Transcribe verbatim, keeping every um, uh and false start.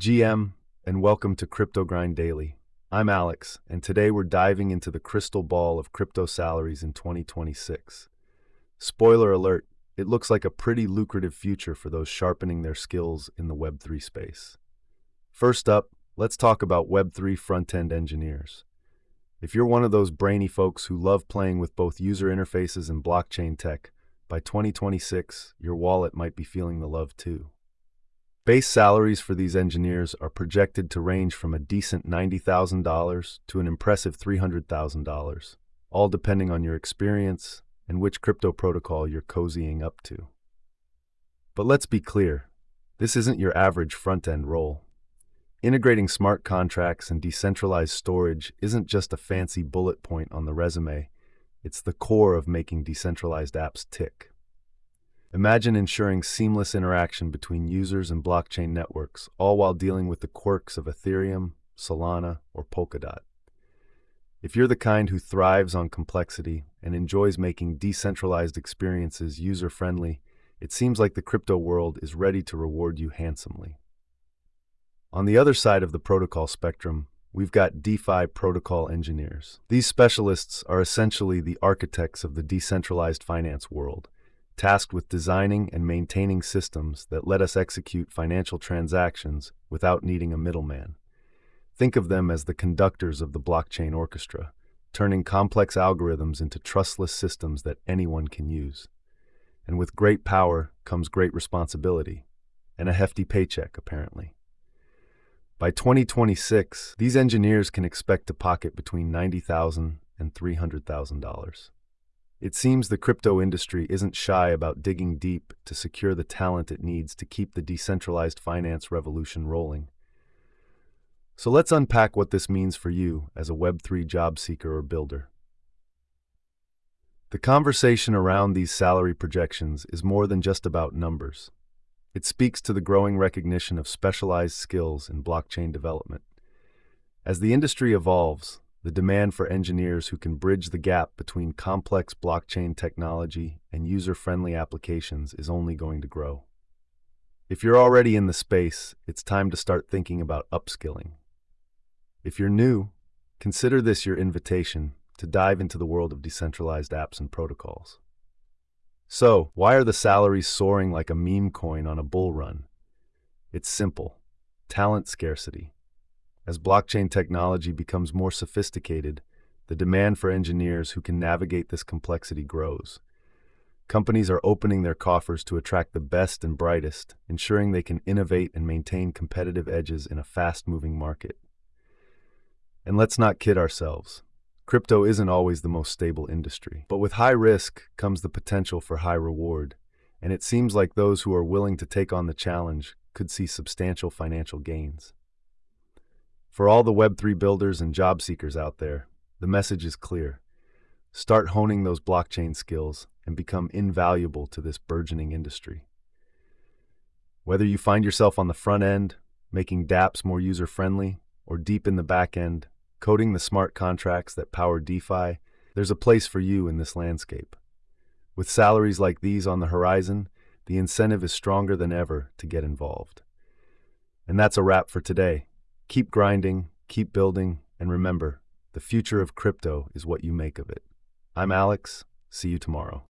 G M, and welcome to Crypto Grind Daily. I'm Alex, and today we're diving into the crystal ball of crypto salaries in twenty twenty-six. Spoiler alert, it looks like a pretty lucrative future for those sharpening their skills in the Web three space. First up, let's talk about Web three front-end engineers. If you're one of those brainy folks who love playing with both user interfaces and blockchain tech, by twenty twenty-six, your wallet might be feeling the love too. Base salaries for these engineers are projected to range from a decent ninety thousand dollars to an impressive three hundred thousand dollars, all depending on your experience and which crypto protocol you're cozying up to. But let's be clear, this isn't your average front-end role. Integrating smart contracts and decentralized storage isn't just a fancy bullet point on the resume, it's the core of making decentralized apps tick. Imagine ensuring seamless interaction between users and blockchain networks, all while dealing with the quirks of Ethereum, Solana, or Polkadot. If you're the kind who thrives on complexity and enjoys making decentralized experiences user-friendly, it seems like the crypto world is ready to reward you handsomely. On the other side of the protocol spectrum, we've got DeFi protocol engineers. These specialists are essentially the architects of the decentralized finance world, tasked with designing and maintaining systems that let us execute financial transactions without needing a middleman. Think of them as the conductors of the blockchain orchestra, turning complex algorithms into trustless systems that anyone can use. And with great power comes great responsibility, and a hefty paycheck, apparently. By twenty twenty-six, these engineers can expect to pocket between ninety thousand dollars and three hundred thousand dollars. It seems the crypto industry isn't shy about digging deep to secure the talent it needs to keep the decentralized finance revolution rolling. So let's unpack what this means for you as a Web three job seeker or builder. The conversation around these salary projections is more than just about numbers. It speaks to the growing recognition of specialized skills in blockchain development. As the industry evolves, the demand for engineers who can bridge the gap between complex blockchain technology and user-friendly applications is only going to grow. If you're already in the space, it's time to start thinking about upskilling. If you're new, consider this your invitation to dive into the world of decentralized apps and protocols. So, why are the salaries soaring like a meme coin on a bull run? It's simple: talent scarcity. As blockchain technology becomes more sophisticated, the demand for engineers who can navigate this complexity grows. Companies are opening their coffers to attract the best and brightest, ensuring they can innovate and maintain competitive edges in a fast-moving market. And let's not kid ourselves. Crypto isn't always the most stable industry, but with high risk comes the potential for high reward, and it seems like those who are willing to take on the challenge could see substantial financial gains. For all the Web three builders and job seekers out there, the message is clear. Start honing those blockchain skills and become invaluable to this burgeoning industry. Whether you find yourself on the front end, making dApps more user-friendly, or deep in the back end, coding the smart contracts that power DeFi, there's a place for you in this landscape. With salaries like these on the horizon, the incentive is stronger than ever to get involved. And that's a wrap for today. Keep grinding, keep building, and remember, the future of crypto is what you make of it. I'm Alex. See you tomorrow.